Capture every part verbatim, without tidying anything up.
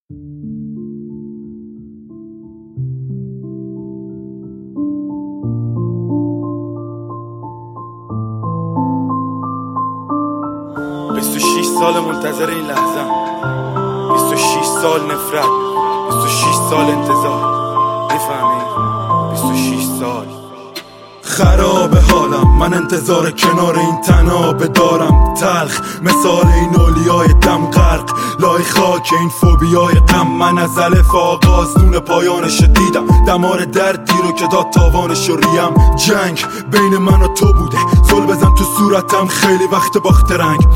بیست و شش سال منتظر این لحظه، بیست و شش سال نفرت، بیست و شش سال انتظار. میفهمی؟ بیست و شش سال خراب حالم، من انتظار کنار این تنابه دارم. تلخ مثال این اولیای دم غرق لای خاک این فوبیای غم. من از الف آغاز نون پایانش دیدم، دمار دردی رو که داد تاوانش ریم. جنگ بین من و تو بوده، زل بزن تو صورتم خیلی وقت باخت رنگ.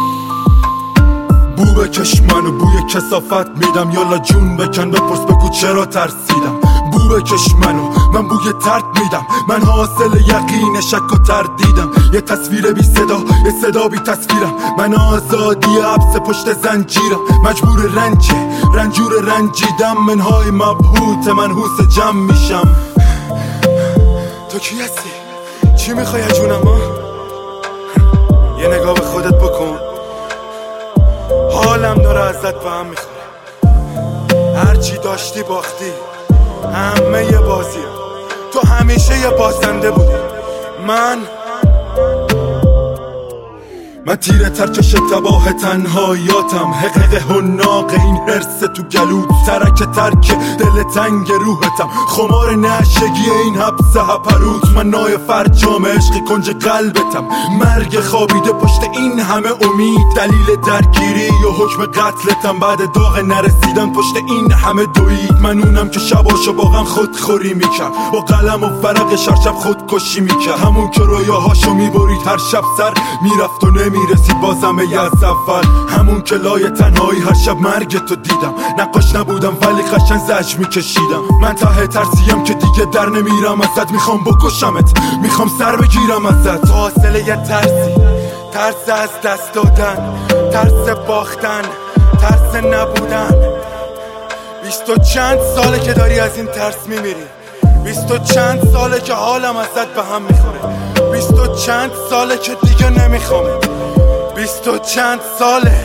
بو بکش منو بوی کثافت میدم، یالا جون بکن بپرس بگو چرا ترسیدم. بو بکش منو من بوی ترد میدم، من حاصل یقین شک و تردیدم. یه تصویر بی صدا یه صدا بی تصویرم، من آزادی حبس پشت زنجیرم. مجبور رنجه رنجور رنجیدم، منهای مبهوت منحوس جمع میشم. تو کی هستی؟ چی میخوای جونم ها؟ یه نگاه به خودت بکن، حالم داره ازت به هم میخوره. هرچی داشتی باختی، همه یه بازیه، تو همیشه یه بازنده بودی. من من تیره ترکش تباه تنهایاتم، حقق هناق این حرس تو گلود، ترک ترک دل تنگ روحتم، خمار نشگی این حبس هپروت. من نای فرجام عشقی کنج قلبتم، مرگ خوابیده پشت این همه امید، دلیل درگیری و حکم قتلتم. بعد داغ نرسیدن پشت این همه دوید، من اونم که شباشو با غم خودخوری میکرد، با قلم و ورق شرشب خودکشی میکرد. همون که رویاهاشو میبرید هر شب سر میرفت و میرسید بازم از اول. همون که لای تنهایی هر شب مرگ تو دیدم، نقاش نبودم ولی قشنگ زجر میکشیدم. من ته ترسیم که دیگه در نمیرم ازت، میخوام بکشمت، میخوام سر بگیرم ازت. تو حاصل یه ترسی، ترس از دست دادن، ترس باختن، ترس نبودن. بیست و چند ساله که داری از این ترس میمیری، بیست و چند ساله که حالم ازت به هم میخوره، بیست و چند ساله که دیگه نمیخوامه، بیست و چند ساله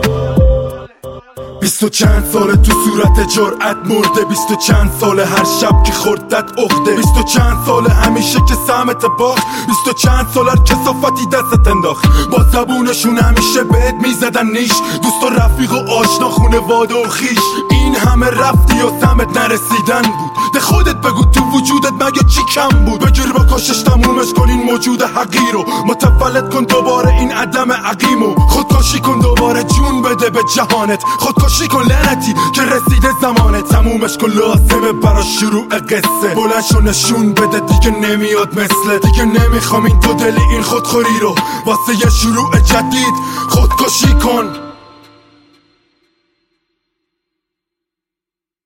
بیست و چند ساله تو صورت جرأت مرده، بیست و چند ساله هر شب که خوردت اخته، بیست و چند ساله همیشه که سهمت باخت، بیست و چند ساله هر کثافتی دستت انداخت. با زبونشون همیشه بهت میزدن نیش، دوست و رفیق و آشنا خونواده و خیش. این همه رفتی و سمت نرسیدن بود، ده خودت بگو تو وجودت مگه چی کم بود؟ بگیر با کشش تمومش کن این موجود حقیر رو، متولد کن دوباره این عدم عقیمو. خودکشی کن دوباره جون بده به جهانت، خودکشی کن لعنتی که رسیده زمانت. تمومش کن لازمه برا شروع قصه، بلند شو نشون بده دیگه نمیاد مثل. دیگه نمیخوام این تو دلی این خودخوری رو، واسه یه شروع جدید خودکشی کن.